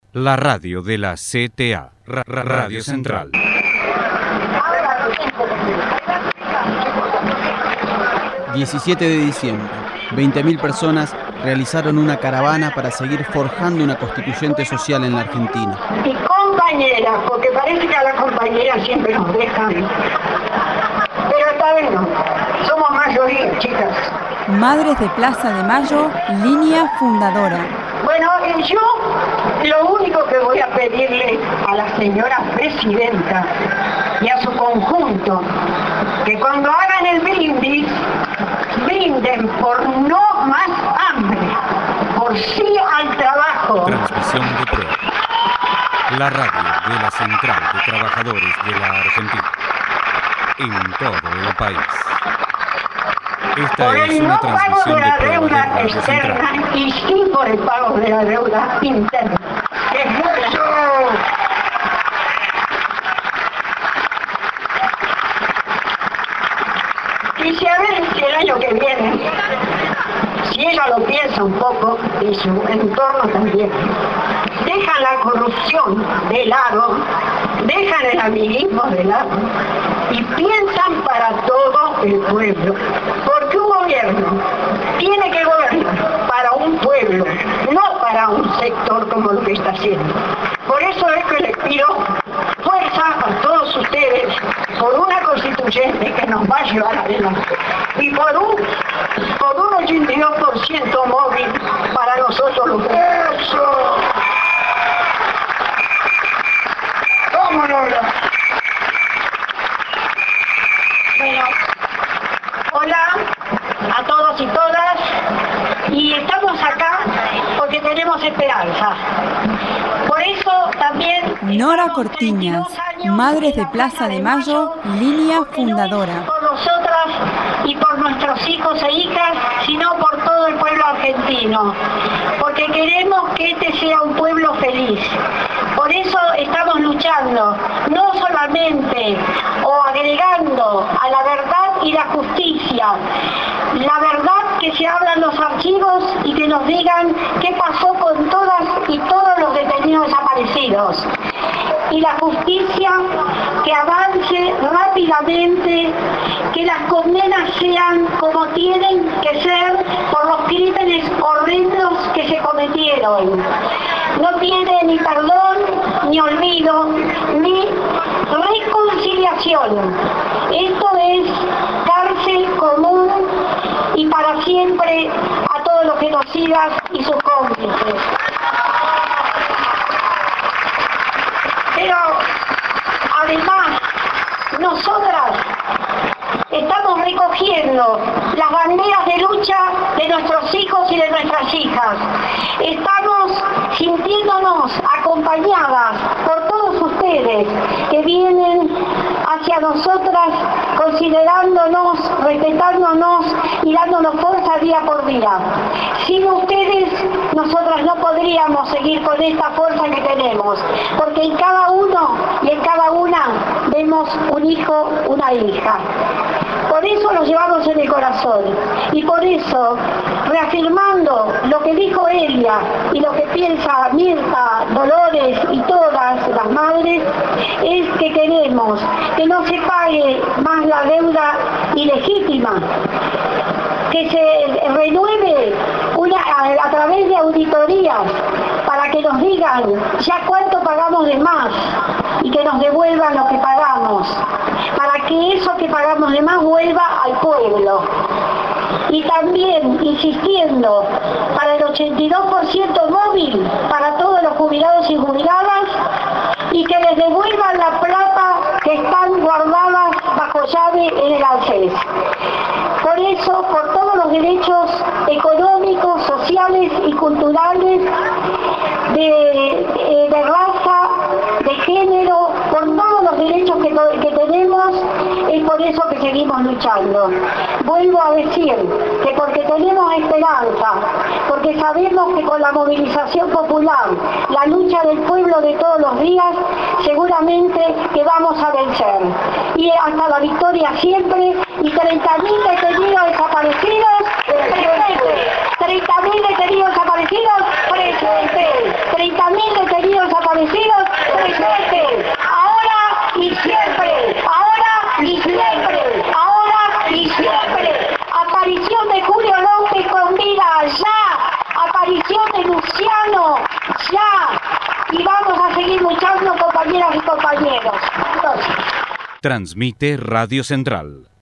La radio de la CTA, Radio Central. ...17 de diciembre... ...20.000 personas realizaron una caravana... ...para seguir forjando una constituyente social en la Argentina. Y compañeras, porque parece que a las compañeras siempre nos dejan... pero esta vez no, somos mayoría, chicas. Madres de Plaza de Mayo, línea fundadora. Bueno, yo lo único que voy a pedirle a la señora presidenta y a su conjunto, que cuando hagan el brindis, brinden por no más hambre, por sí al trabajo. Transmisión de prueba. La radio de la Central de Trabajadores de la Argentina. En todo el país. Esta por es el una no pago transmisión de la de prueba de deuda Radio externa Central. y sí por el pago de la deuda interna. ¡Eso! Y si a ver si el año que viene, si ella lo piensa un poco y su entorno también, dejan la corrupción de lado, dejan el amiguismo de lado y piensan para todo el pueblo, porque un gobierno tiene que gobernar para un pueblo, no para un sector como lo que está haciendo. Por eso es que les pido fuerza a todos ustedes por una constituyente que nos va a llevar adelante y por un 82% móvil para nosotros los pueblos. ¡Eso! ¡Vámonos! Bueno, hola a todos y todas, y estamos acá porque tenemos esperanza. Por eso también... Nora Cortiñas, Madres de Plaza de Mayo, línea fundadora. Por nosotras y por nuestros hijos e hijas, sino por todo el pueblo argentino, porque queremos que este sea un pueblo feliz. Por eso estamos luchando, no solamente o agregando a la verdad y la justicia, la verdad que se habla en los archivos y que nos digan qué pasó con todas y todos los detenidos desaparecidos. Y la justicia que avance rápidamente, que las condenas sean como tienen que ser por los crímenes horrendos que se cometieron. No tiene ni perdón, ni olvido, ni reconciliación. Esto es cárcel común y para siempre a todos los genocidas y sus cómplices. Pero además, nosotras estamos recogiendo las banderas de lucha de nuestros hijos y de nuestras hijas. Estamos sintiéndonos acompañadas por todos ustedes que vienen hacia nosotras, considerándonos, respetándonos y dándonos fuerza día por día. Sin ustedes, nosotras no podríamos seguir con esta fuerza que tenemos, porque en cada uno y en cada una vemos un hijo, una hija. Por eso los llevamos en el corazón y por eso, reafirmando lo que dijo Elia y lo que piensa Mirta, Dolores y todas las madres, es que queremos que no se pague más la deuda ilegítima, que se renueve a través de auditorías para que nos digan ya cuánto pagamos de más y que nos devuelvan lo que pagamos, para que eso que pagamos de más vuelva al pueblo. Y también insistiendo para el 82% móvil para todos los jubilados y jubiladas y que les devuelvan la plata que están guardadas bajo llave en el ANSES. Por eso, por todos los derechos económicos, sociales y culturales, de raza, de género, por todos los derechos que tenemos, es por eso que seguimos luchando. Vuelvo a decir que porque tenemos esperanza, porque sabemos que con la movilización popular, la lucha del pueblo de todos los días, seguramente que vamos a vencer. Y hasta la victoria siempre, y 30.000 detenidos desaparecidos, presente. 30.000 detenidos desaparecidos, presente. 30.000 detenidos seguir luchando, compañeras y compañeros. Entonces, Transmite Radio Central.